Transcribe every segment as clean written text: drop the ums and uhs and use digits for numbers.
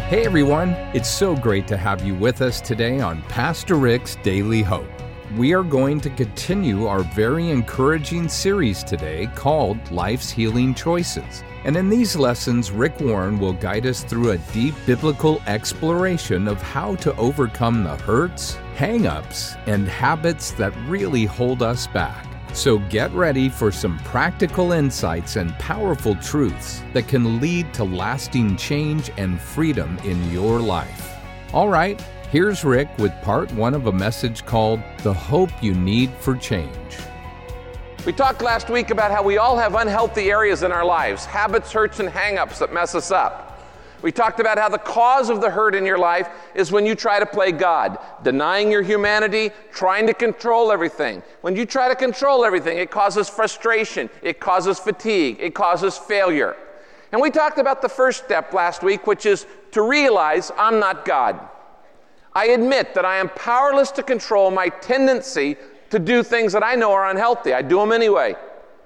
Hey everyone, it's so great to have you with us today on Pastor Rick's Daily Hope. We are going to continue our very encouraging series today called Life's Healing Choices. And in these lessons, Rick Warren will guide us through a deep biblical exploration of how to overcome the hurts, hang-ups, and habits that really hold us back. So get ready for some practical insights and powerful truths that can lead to lasting change and freedom in your life. All right, here's Rick with part one of a message called The Hope You Need for Change. We talked last week about how we all have unhealthy areas in our lives, habits, hurts, and hang-ups that mess us up. We talked about how the cause of the hurt in your life is when you try to play God, denying your humanity, trying to control everything. When you try to control everything, it causes frustration, it causes fatigue, it causes failure. And we talked about the first step last week, which is to realize I'm not God. I admit that I am powerless to control my tendency to do things that I know are unhealthy. I do them anyway.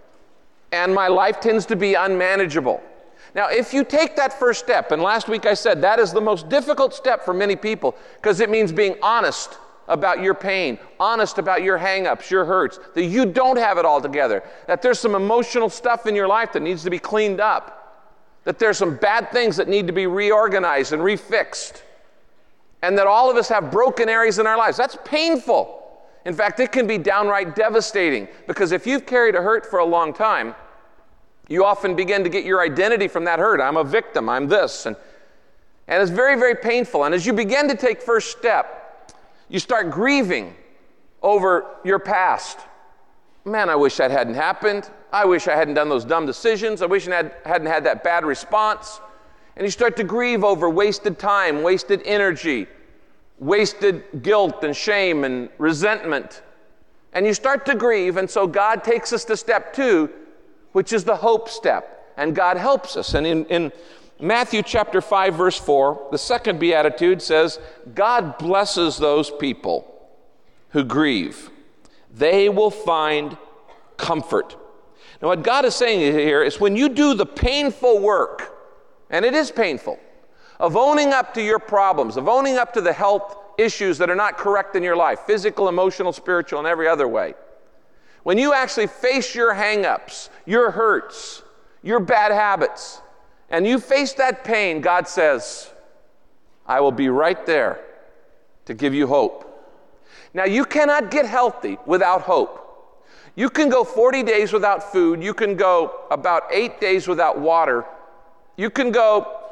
And my life tends to be unmanageable. Now, if you take that first step, and last week I said that is the most difficult step for many people because it means being honest about your pain, honest about your hang-ups, your hurts, that you don't have it all together, that there's some emotional stuff in your life that needs to be cleaned up, that there's some bad things that need to be reorganized and refixed, and that all of us have broken areas in our lives. That's painful. In fact, it can be downright devastating because if you've carried a hurt for a long time, you often begin to get your identity from that hurt. I'm a victim, I'm this. And it's very, very painful. And as you begin to take first step, you start grieving over your past. Man, I wish that hadn't happened. I wish I hadn't done those dumb decisions. I wish I hadn't had that bad response. And you start to grieve over wasted time, wasted energy, wasted guilt and shame and resentment. And you start to grieve, and so God takes us to step two, which is the hope step, and God helps us. And in Matthew chapter 5, verse 4, the second beatitude says, God blesses those people who grieve. They will find comfort. Now what God is saying here is when you do the painful work, and it is painful, of owning up to your problems, of owning up to the health issues that are not correct in your life, physical, emotional, spiritual, and every other way, when you actually face your hang-ups, your hurts, your bad habits, and you face that pain, God says, I will be right there to give you hope. Now, you cannot get healthy without hope. You can go 40 days without food. You can go about 8 days without water. You can go,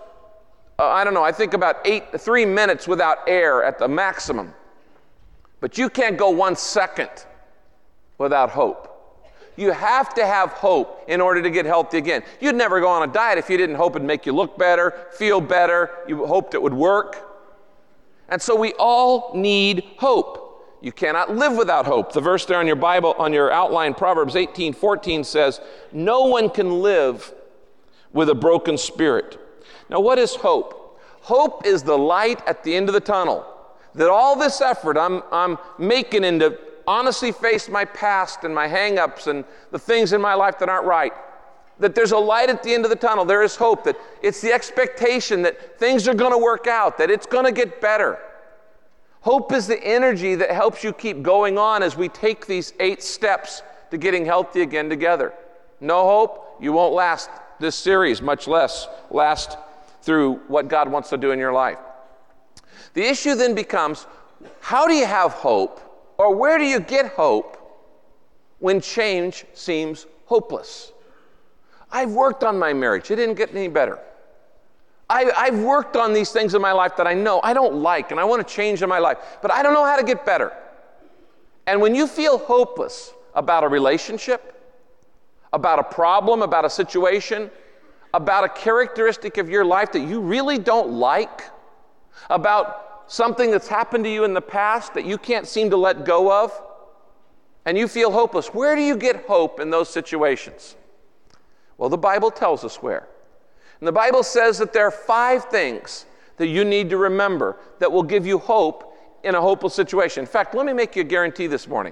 I think about 3 minutes without air at the maximum. But you can't go 1 second without hope. You have to have hope in order to get healthy again. You'd never go on a diet if you didn't hope it'd make you look better, feel better, you hoped it would work. And so we all need hope. You cannot live without hope. The verse there on your Bible, on your outline, Proverbs 18:14 says, no one can live with a broken spirit. Now what is hope? Hope is the light at the end of the tunnel. That all this effort I'm making into honestly face my past and my hang-ups and the things in my life that aren't right, that there's a light at the end of the tunnel. There is hope, that it's the expectation that things are going to work out, that it's going to get better. Hope is the energy that helps you keep going on as we take these 8 steps to getting healthy again together. No hope, you won't last this series, much less last through what God wants to do in your life. The issue then becomes, how do you have hope? Or where do you get hope when change seems hopeless? I've worked on my marriage. It didn't get any better. I've worked on these things in my life that I know I don't like and I want to change in my life, but I don't know how to get better. And when you feel hopeless about a relationship, about a problem, about a situation, about a characteristic of your life that you really don't like, about something that's happened to you in the past that you can't seem to let go of, and you feel hopeless, where do you get hope in those situations? Well, the Bible tells us where. And the Bible says that there are 5 things that you need to remember that will give you hope in a hopeless situation. In fact, let me make you a guarantee this morning.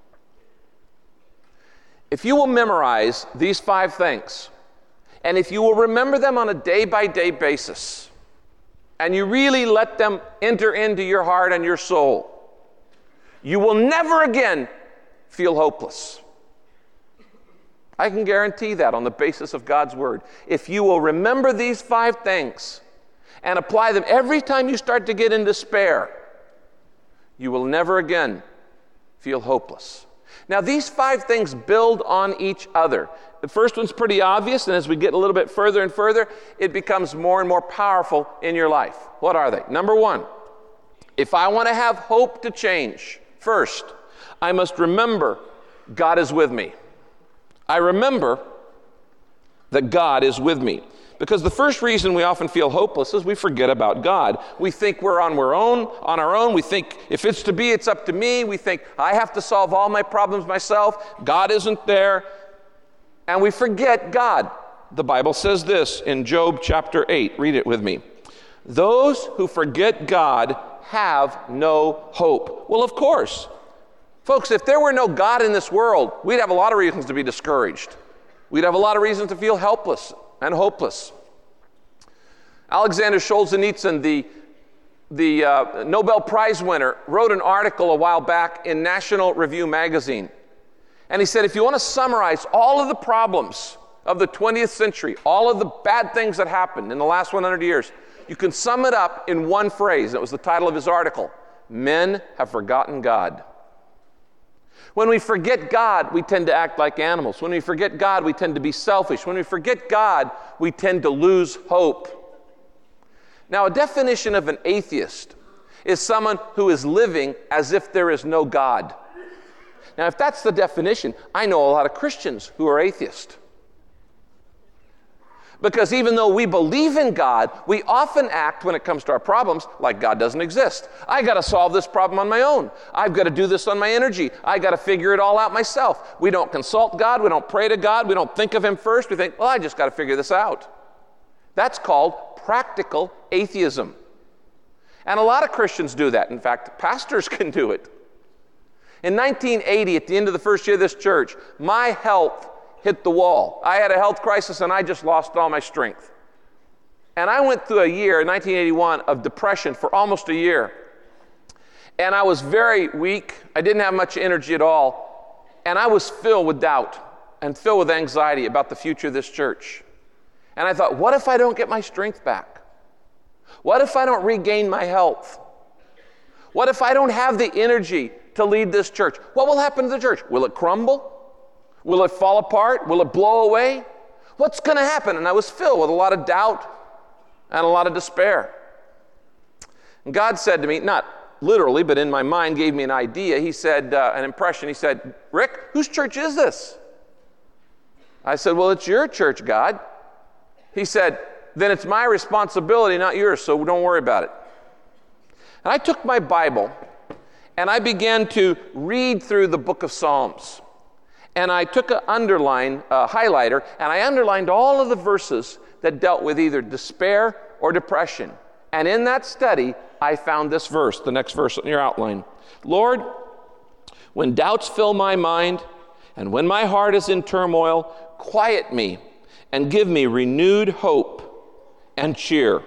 If you will memorize these 5 things, and if you will remember them on a day-by-day basis, and you really let them enter into your heart and your soul, you will never again feel hopeless. I can guarantee that on the basis of God's Word. If you will remember these 5 things and apply them every time you start to get in despair, you will never again feel hopeless. Now, these 5 things build on each other. The first one's pretty obvious, and as we get a little bit further and further, it becomes more and more powerful in your life. What are they? Number 1, if I want to have hope to change, first, I must remember God is with me. I remember that God is with me. Because the first reason we often feel hopeless is we forget about God. We think we're on our own. We think if it's to be, it's up to me. We think I have to solve all my problems myself. God isn't there. And we forget God. The Bible says this in Job chapter 8. Read it with me. Those who forget God have no hope. Well, of course. Folks, if there were no God in this world, we'd have a lot of reasons to be discouraged. We'd have a lot of reasons to feel helpless and hopeless. Alexander Solzhenitsyn, the Nobel Prize winner, wrote an article a while back in National Review magazine. And he said, if you want to summarize all of the problems of the 20th century, all of the bad things that happened in the last 100 years, you can sum it up in one phrase. It was the title of his article. Men have forgotten God. When we forget God, we tend to act like animals. When we forget God, we tend to be selfish. When we forget God, we tend to lose hope. Now, a definition of an atheist is someone who is living as if there is no God. Now, if that's the definition, I know a lot of Christians who are atheists. Because even though we believe in God, we often act when it comes to our problems like God doesn't exist. I got to solve this problem on my own. I've got to do this on my energy. I got to figure it all out myself. We don't consult God. We don't pray to God. We don't think of Him first. We think, well, I just got to figure this out. That's called practical atheism. And a lot of Christians do that. In fact, pastors can do it. In 1980, at the end of the first year of this church, my health hit the wall. I had a health crisis and I just lost all my strength. And I went through a year, 1981, of depression for almost a year. And I was very weak. I didn't have much energy at all. And I was filled with doubt and filled with anxiety about the future of this church. And I thought, what if I don't get my strength back? What if I don't regain my health? What if I don't have the energy to lead this church? What will happen to the church? Will it crumble? Will it fall apart? Will it blow away? What's going to happen? And I was filled with a lot of doubt and a lot of despair. And God said to me, not literally, but in my mind, gave me an idea. He said, an impression. He said, Rick, whose church is this? I said, well, it's your church, God. He said, then it's my responsibility, not yours, so don't worry about it. And I took my Bible and I began to read through the book of Psalms. And I took a highlighter, and I underlined all of the verses that dealt with either despair or depression. And in that study, I found this verse, the next verse in your outline. Lord, when doubts fill my mind, and when my heart is in turmoil, quiet me and give me renewed hope and cheer.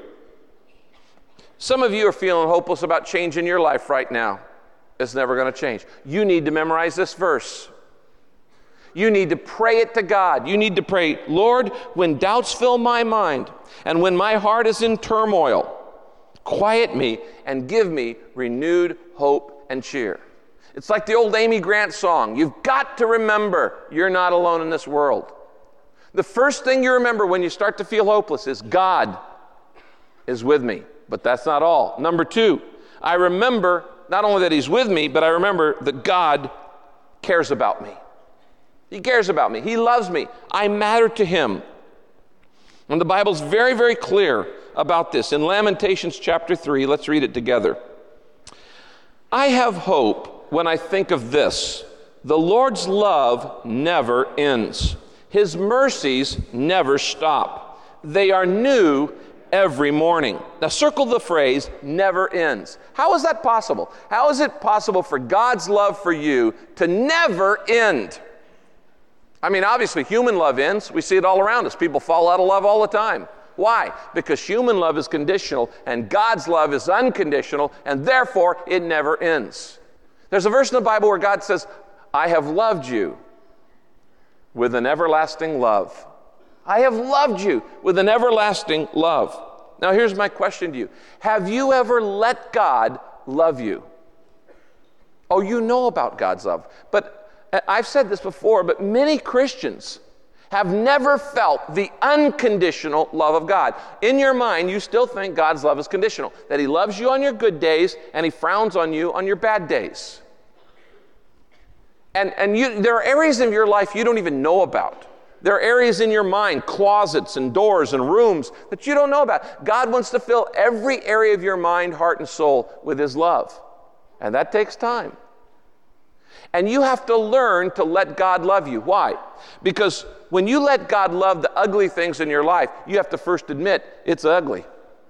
Some of you are feeling hopeless about change in your life right now. It's never going to change. You need to memorize this verse. You need to pray it to God. You need to pray, Lord, when doubts fill my mind and when my heart is in turmoil, quiet me and give me renewed hope and cheer. It's like the old Amy Grant song. You've got to remember you're not alone in this world. The first thing you remember when you start to feel hopeless is God is with me. But that's not all. Number 2, I remember not only that He's with me, but I remember that God cares about me. He cares about me. He loves me. I matter to Him. And the Bible's very, very clear about this. In Lamentations chapter 3, let's read it together. I have hope when I think of this. The Lord's love never ends. His mercies never stop. They are new every morning. Now circle the phrase, never ends. How is that possible? How is it possible for God's love for you to never end? I mean, obviously, human love ends. We see it all around us. People fall out of love all the time. Why? Because human love is conditional, and God's love is unconditional, and therefore it never ends. There's a verse in the Bible where God says, I have loved you with an everlasting love. I have loved you with an everlasting love. Now here's my question to you. Have you ever let God love you? Oh, you know about God's love. But I've said this before, but many Christians have never felt the unconditional love of God. In your mind, you still think God's love is conditional, that He loves you on your good days and He frowns on you on your bad days. And there are areas of your life you don't even know about. There are areas in your mind, closets and doors and rooms that you don't know about. God wants to fill every area of your mind, heart, and soul with His love. And that takes time. And you have to learn to let God love you. Why? Because when you let God love the ugly things in your life, you have to first admit it's ugly.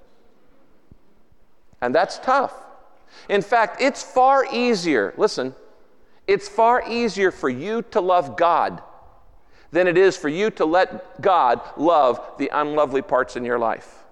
And that's tough. In fact, it's far easier, listen, it's far easier for you to love God than it is for you to let God love the unlovely parts in your life.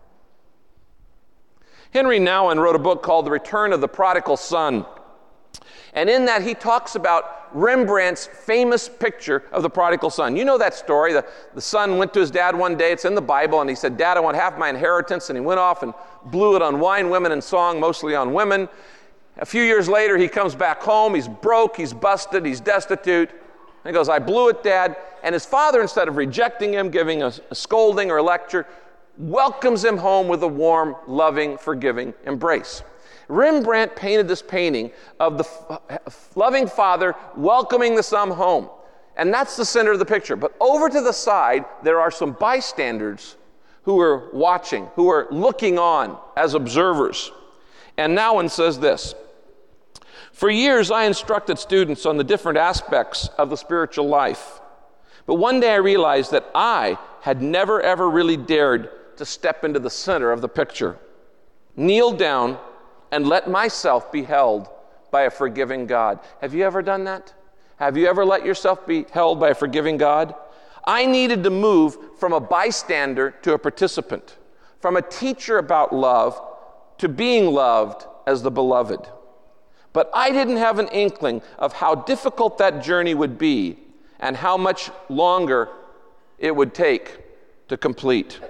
Henry Nouwen wrote a book called The Return of the Prodigal Son. And in that, he talks about Rembrandt's famous picture of the prodigal son. You know that story. The son went to his dad one day. It's in the Bible. And he said, Dad, I want half my inheritance. And he went off and blew it on wine, women, and song, mostly on women. A few years later, he comes back home. He's broke. He's busted. He's destitute. And he goes, I blew it, Dad. And his father, instead of rejecting him, giving a scolding or a lecture, welcomes him home with a warm, loving, forgiving embrace. Rembrandt painted this painting of the loving father welcoming the son home. And that's the center of the picture. But over to the side, there are some bystanders who are watching, who are looking on as observers. And Nouwen says this, for years I instructed students on the different aspects of the spiritual life. But one day I realized that I had never ever really dared to step into the center of the picture, kneel down, and let myself be held by a forgiving God. Have you ever done that? Have you ever let yourself be held by a forgiving God? I needed to move from a bystander to a participant, from a teacher about love to being loved as the beloved. But I didn't have an inkling of how difficult that journey would be and how much longer it would take to complete.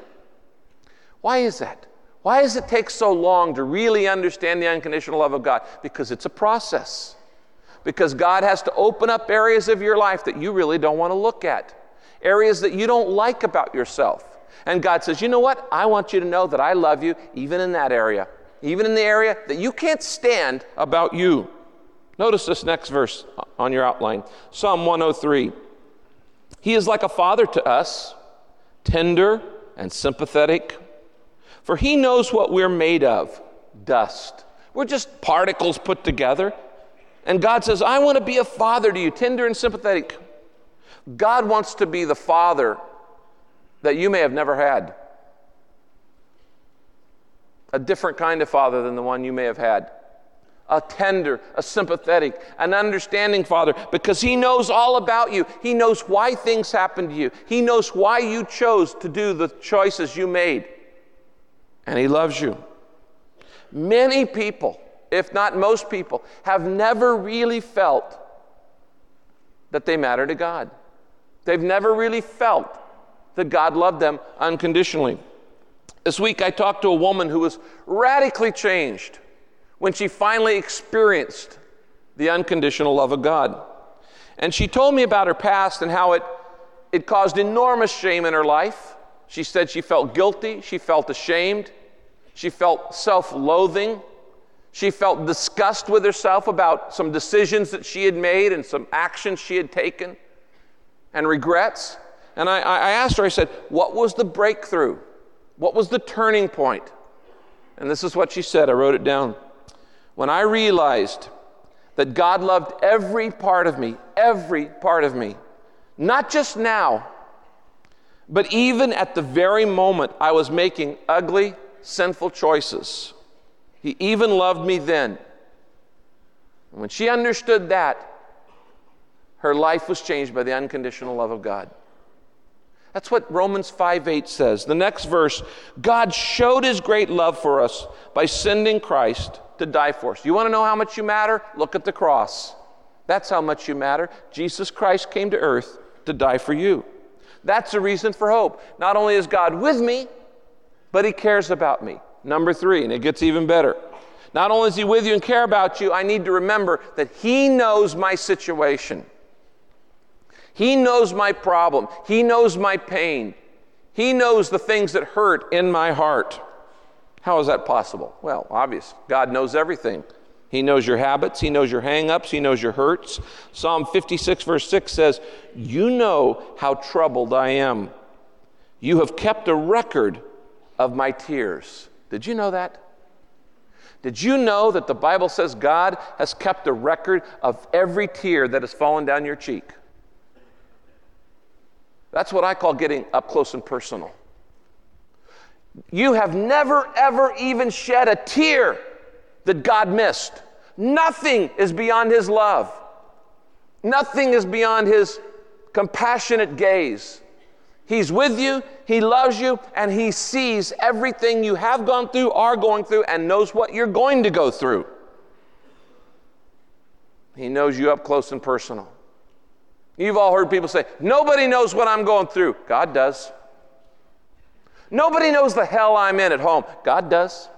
Why is that? Why does it take so long to really understand the unconditional love of God? Because it's a process. Because God has to open up areas of your life that you really don't want to look at. Areas that you don't like about yourself. And God says, you know what? I want you to know that I love you even in that area. Even in the area that you can't stand about you. Notice this next verse on your outline. Psalm 103. He is like a father to us, tender and sympathetic. For He knows what we're made of, dust. We're just particles put together. And God says, I want to be a father to you, tender and sympathetic. God wants to be the father that you may have never had. A different kind of father than the one you may have had. A tender, a sympathetic, an understanding father, because He knows all about you. He knows why things happen to you. He knows why you chose to do the choices you made. And He loves you. Many people, if not most people, have never really felt that they matter to God. They've never really felt that God loved them unconditionally. This week I talked to a woman who was radically changed when she finally experienced the unconditional love of God. And she told me about her past and how it caused enormous shame in her life. She said she felt guilty, she felt ashamed, she felt self-loathing, she felt disgust with herself about some decisions that she had made and some actions she had taken, and regrets. And I asked her, I said, what was the breakthrough? What was the turning point? And this is what she said. I wrote it down. When I realized that God loved every part of me, not just now, but even at the very moment I was making ugly, sinful choices, He even loved me then. And when she understood that, her life was changed by the unconditional love of God. That's what Romans 5:8 says. The next verse, God showed his great love for us by sending Christ to die for us. You want to know how much you matter? Look at the cross. That's how much you matter. Jesus Christ came to earth to die for you. That's a reason for hope. Not only is God with me, but he cares about me. Number 3, and it gets even better. Not only is he with you and care about you, I need to remember that he knows my situation. He knows my problem. He knows my pain. He knows the things that hurt in my heart. How is that possible? Well, obvious. God knows everything. He knows your habits. He knows your hang-ups. He knows your hurts. Psalm 56 verse 6 says, you know how troubled I am. You have kept a record of my tears. Did you know that? Did you know that the Bible says God has kept a record of every tear that has fallen down your cheek? That's what I call getting up close and personal. You have never, ever even shed a tear that God missed. Nothing is beyond his love. Nothing is beyond his compassionate gaze. He's with you, he loves you, and he sees everything you have gone through, are going through, and knows what you're going to go through. He knows you up close and personal. You've all heard people say, nobody knows what I'm going through. God does. Nobody knows the hell I'm in at home. God does.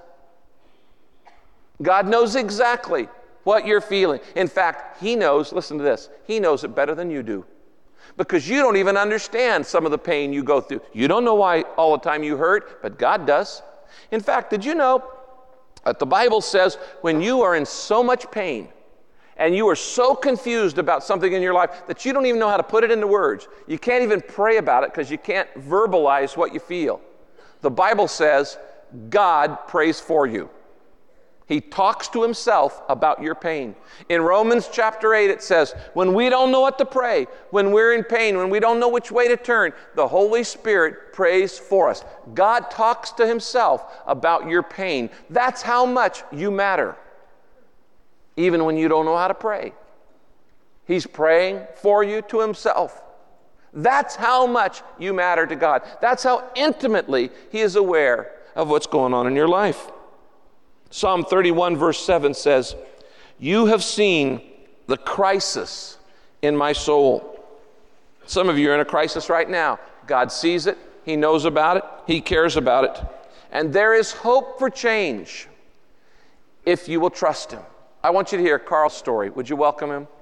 God knows exactly what you're feeling. In fact, he knows, listen to this, he knows it better than you do. Because you don't even understand some of the pain you go through. You don't know why all the time you hurt, but God does. In fact, did you know that the Bible says when you are in so much pain and you are so confused about something in your life that you don't even know how to put it into words, you can't even pray about it because you can't verbalize what you feel. The Bible says God prays for you. He talks to himself about your pain. In Romans chapter 8, it says, when we don't know what to pray, when we're in pain, when we don't know which way to turn, the Holy Spirit prays for us. God talks to himself about your pain. That's how much you matter, even when you don't know how to pray. He's praying for you to himself. That's how much you matter to God. That's how intimately he is aware of what's going on in your life. Psalm 31 verse 7 says, you have seen the crisis in my soul. Some of you are in a crisis right now. God sees it. He knows about it. He cares about it. And there is hope for change if you will trust him. I want you to hear Carl's story. Would you welcome him?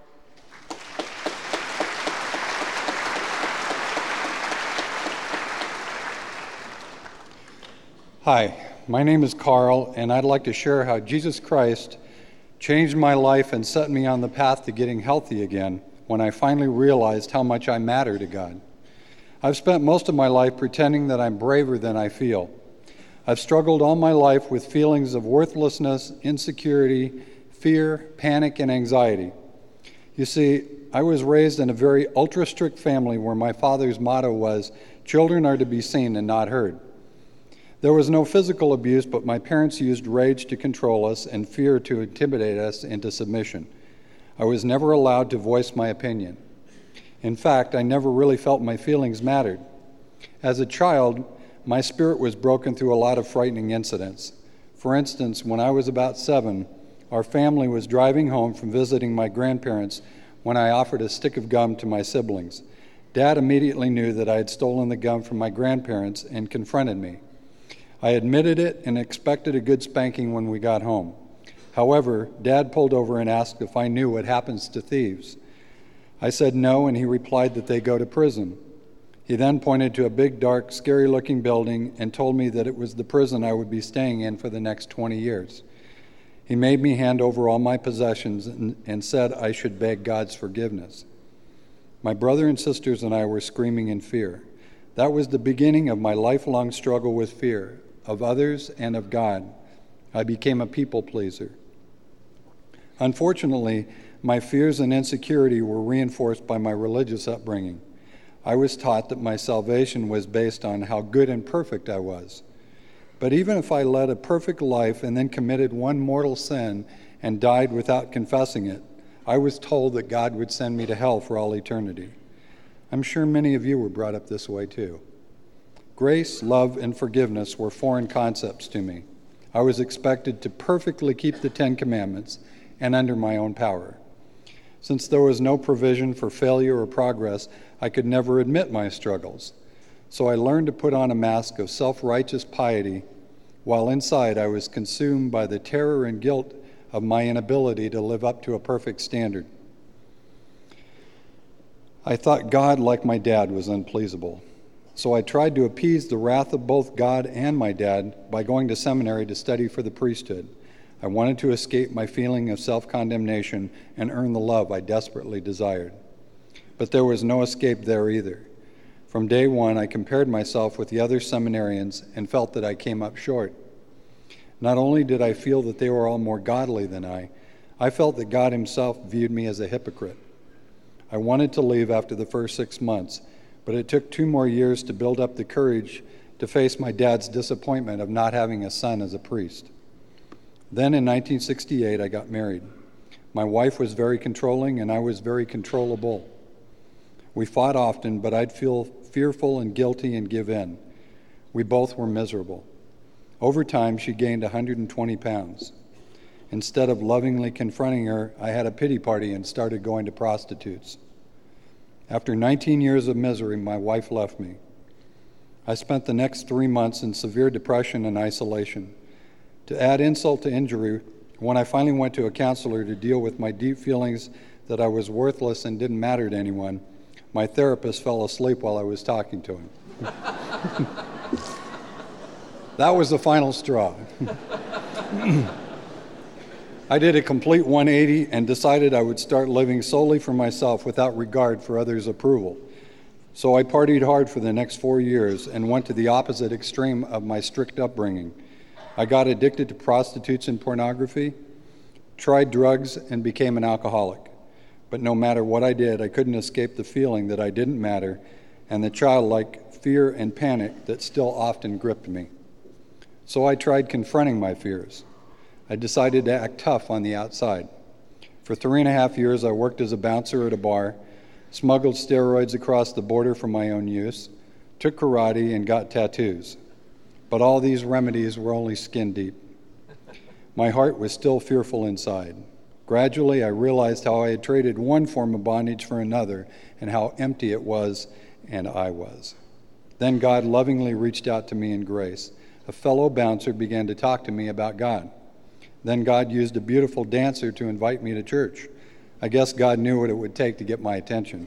Hi. My name is Carl, and I'd like to share how Jesus Christ changed my life and set me on the path to getting healthy again when I finally realized how much I matter to God. I've spent most of my life pretending that I'm braver than I feel. I've struggled all my life with feelings of worthlessness, insecurity, fear, panic, and anxiety. You see, I was raised in a very ultra-strict family where my father's motto was, children are to be seen and not heard. There was no physical abuse, but my parents used rage to control us and fear to intimidate us into submission. I was never allowed to voice my opinion. In fact, I never really felt my feelings mattered. As a child, my spirit was broken through a lot of frightening incidents. For instance, when I was about 7, our family was driving home from visiting my grandparents when I offered a stick of gum to my siblings. Dad immediately knew that I had stolen the gum from my grandparents and confronted me. I admitted it and expected a good spanking when we got home. However, Dad pulled over and asked if I knew what happens to thieves. I said no, and he replied that they go to prison. He then pointed to a big, dark, scary-looking building and told me that it was the prison I would be staying in for the next 20 years. He made me hand over all my possessions and said I should beg God's forgiveness. My brother and sisters and I were screaming in fear. That was the beginning of my lifelong struggle with fear, of others and of God. I became a people pleaser. Unfortunately, my fears and insecurity were reinforced by my religious upbringing. I was taught that my salvation was based on how good and perfect I was. But even if I led a perfect life and then committed one mortal sin and died without confessing it, I was told that God would send me to hell for all eternity. I'm sure many of you were brought up this way too. Grace, love, and forgiveness were foreign concepts to me. I was expected to perfectly keep the 10 Commandments and under my own power. Since there was no provision for failure or progress, I could never admit my struggles. So I learned to put on a mask of self-righteous piety, while inside I was consumed by the terror and guilt of my inability to live up to a perfect standard. I thought God, like my dad, was unpleasable. So I tried to appease the wrath of both God and my dad by going to seminary to study for the priesthood. I wanted to escape my feeling of self-condemnation and earn the love I desperately desired. But there was no escape there either. From day one, I compared myself with the other seminarians and felt that I came up short. Not only did I feel that they were all more godly than I felt that God himself viewed me as a hypocrite. I wanted to leave after the first 6 months, but it took 2 more years to build up the courage to face my dad's disappointment of not having a son as a priest. Then in 1968, I got married. My wife was very controlling and I was very controllable. We fought often, but I'd feel fearful and guilty and give in. We both were miserable. Over time, she gained 120 pounds. Instead of lovingly confronting her, I had a pity party and started going to prostitutes. After 19 years of misery, my wife left me. I spent the next 3 months in severe depression and isolation. To add insult to injury, when I finally went to a counselor to deal with my deep feelings that I was worthless and didn't matter to anyone, my therapist fell asleep while I was talking to him. That was the final straw. I did a complete 180 and decided I would start living solely for myself without regard for others' approval. So I partied hard for the next 4 years and went to the opposite extreme of my strict upbringing. I got addicted to prostitutes and pornography, tried drugs, and became an alcoholic. But no matter what I did, I couldn't escape the feeling that I didn't matter and the childlike fear and panic that still often gripped me. So I tried confronting my fears. I decided to act tough on the outside. For 3.5 years, I worked as a bouncer at a bar, smuggled steroids across the border for my own use, took karate, and got tattoos. But all these remedies were only skin deep. My heart was still fearful inside. Gradually, I realized how I had traded one form of bondage for another and how empty it was and I was. Then God lovingly reached out to me in grace. A fellow bouncer began to talk to me about God. Then God used a beautiful dancer to invite me to church. I guess God knew what it would take to get my attention.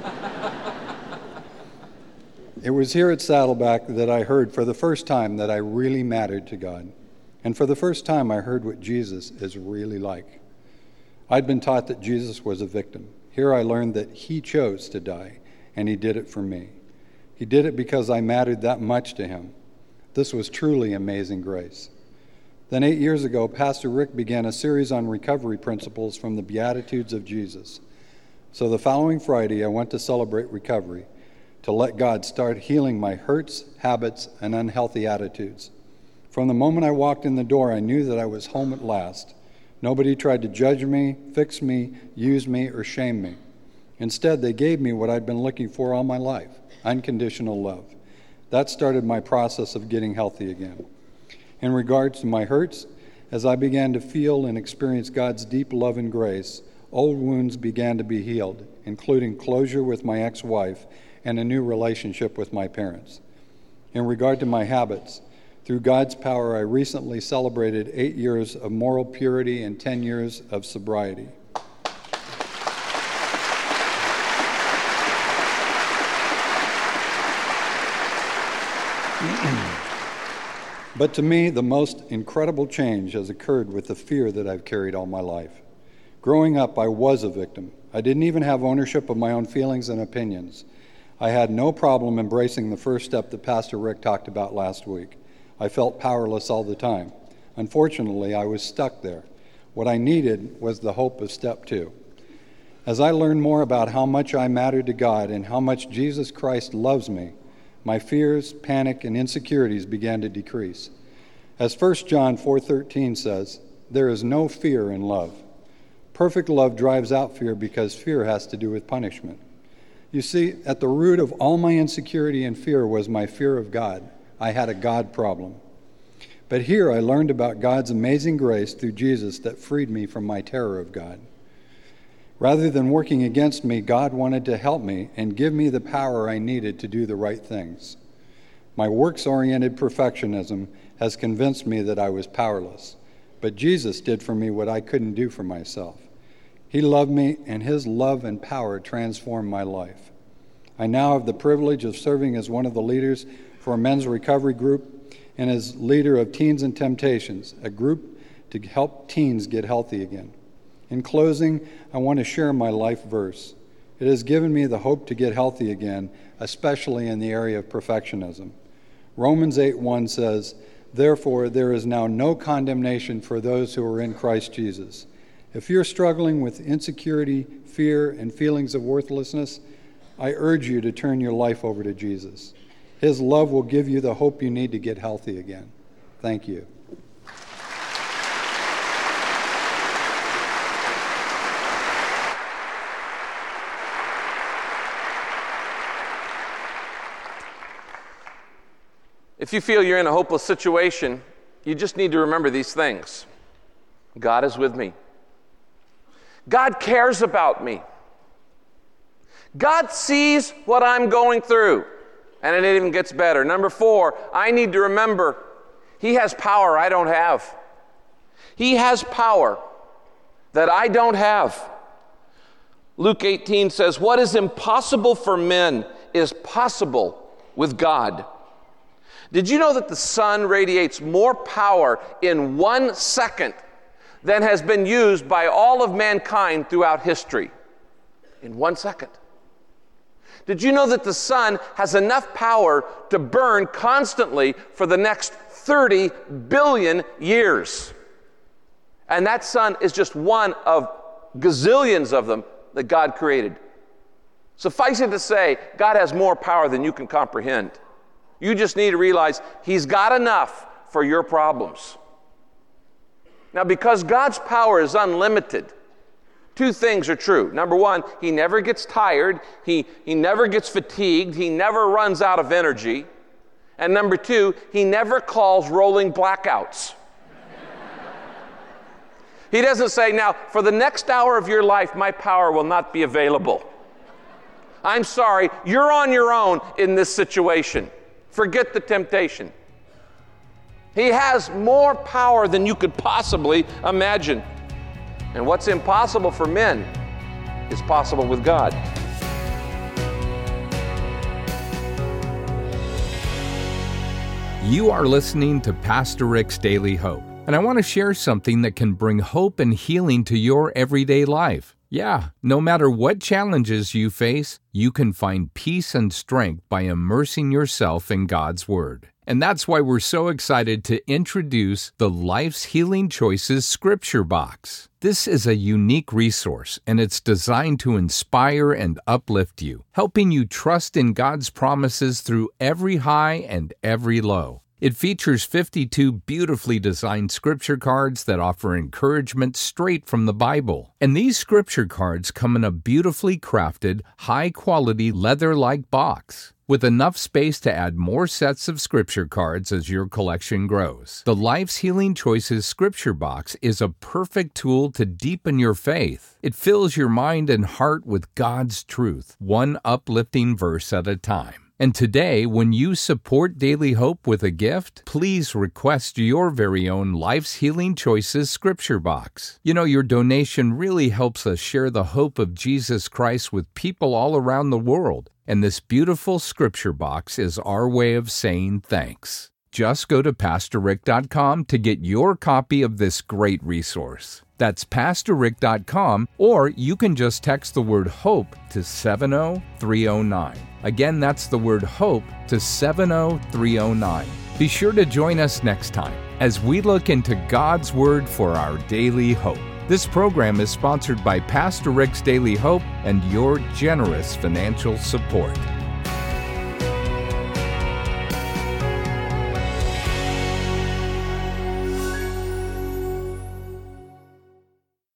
It was here at Saddleback that I heard for the first time that I really mattered to God. And for the first time, I heard what Jesus is really like. I'd been taught that Jesus was a victim. Here I learned that he chose to die, and he did it for me. He did it because I mattered that much to him. This was truly amazing grace. Then 8 years ago, Pastor Rick began a series on recovery principles from the Beatitudes of Jesus. So the following Friday, I went to celebrate recovery, to let God start healing my hurts, habits, and unhealthy attitudes. From the moment I walked in the door, I knew that I was home at last. Nobody tried to judge me, fix me, use me, or shame me. Instead, they gave me what I'd been looking for all my life, unconditional love. That started my process of getting healthy again. In regards to my hurts, as I began to feel and experience God's deep love and grace, old wounds began to be healed, including closure with my ex-wife and a new relationship with my parents. In regard to my habits, through God's power, I recently celebrated 8 years of moral purity and 10 years of sobriety. But to me, the most incredible change has occurred with the fear that I've carried all my life. Growing up, I was a victim. I didn't even have ownership of my own feelings and opinions. I had no problem embracing the first step that Pastor Rick talked about last week. I felt powerless all the time. Unfortunately, I was stuck there. What I needed was the hope of step 2. As I learned more about how much I mattered to God and how much Jesus Christ loves me, my fears, panic, and insecurities began to decrease. As 1 John 4:13 says, there is no fear in love. Perfect love drives out fear because fear has to do with punishment. You see, at the root of all my insecurity and fear was my fear of God. I had a God problem. But here I learned about God's amazing grace through Jesus that freed me from my terror of God. Rather than working against me, God wanted to help me and give me the power I needed to do the right things. My works-oriented perfectionism has convinced me that I was powerless, but Jesus did for me what I couldn't do for myself. He loved me, and his love and power transformed my life. I now have the privilege of serving as one of the leaders for a men's recovery group and as leader of Teens in Temptations, a group to help teens get healthy again. In closing, I want to share my life verse. It has given me the hope to get healthy again, especially in the area of perfectionism. Romans 8:1 says, "Therefore there is now no condemnation for those who are in Christ Jesus." If you're struggling with insecurity, fear, and feelings of worthlessness, I urge you to turn your life over to Jesus. His love will give you the hope you need to get healthy again. Thank you. If you feel you're in a hopeless situation, you just need to remember these things. God is with me. God cares about me. God sees what I'm going through. And it even gets better. Number 4, I need to remember he has power I don't have. He has power that I don't have. Luke 18 says, "What is impossible for men is possible with God." Did you know that the sun radiates more power in 1 second than has been used by all of mankind throughout history? In 1 second. Did you know that the sun has enough power to burn constantly for the next 30 billion years? And that sun is just one of gazillions of them that God created. Suffice it to say, God has more power than you can comprehend. You just need to realize he's got enough for your problems. Now, because God's power is unlimited, 2 things are true. Number 1, he never gets tired. He never gets fatigued. He never runs out of energy. And number 2, he never calls rolling blackouts. He doesn't say, "Now, for the next hour of your life, my power will not be available. I'm sorry, you're on your own in this situation. Forget the temptation." He has more power than you could possibly imagine. And what's impossible for men is possible with God. You are listening to Pastor Rick's Daily Hope, and I want to share something that can bring hope and healing to your everyday life. Yeah, no matter what challenges you face, you can find peace and strength by immersing yourself in God's Word. And that's why we're so excited to introduce the Life's Healing Choices Scripture Box. This is a unique resource, and it's designed to inspire and uplift you, helping you trust in God's promises through every high and every low. It features 52 beautifully designed scripture cards that offer encouragement straight from the Bible. And these scripture cards come in a beautifully crafted, high-quality leather-like box, with enough space to add more sets of scripture cards as your collection grows. The Life's Healing Choices Scripture Box is a perfect tool to deepen your faith. It fills your mind and heart with God's truth, one uplifting verse at a time. And today, when you support Daily Hope with a gift, please request your very own Life's Healing Choices Scripture Box. You know, your donation really helps us share the hope of Jesus Christ with people all around the world. And this beautiful scripture box is our way of saying thanks. Just go to PastorRick.com to get your copy of this great resource. That's PastorRick.com, or you can just text the word HOPE to 70309. Again, that's the word HOPE to 70309. Be sure to join us next time as we look into God's Word for our daily hope. This program is sponsored by Pastor Rick's Daily Hope and your generous financial support.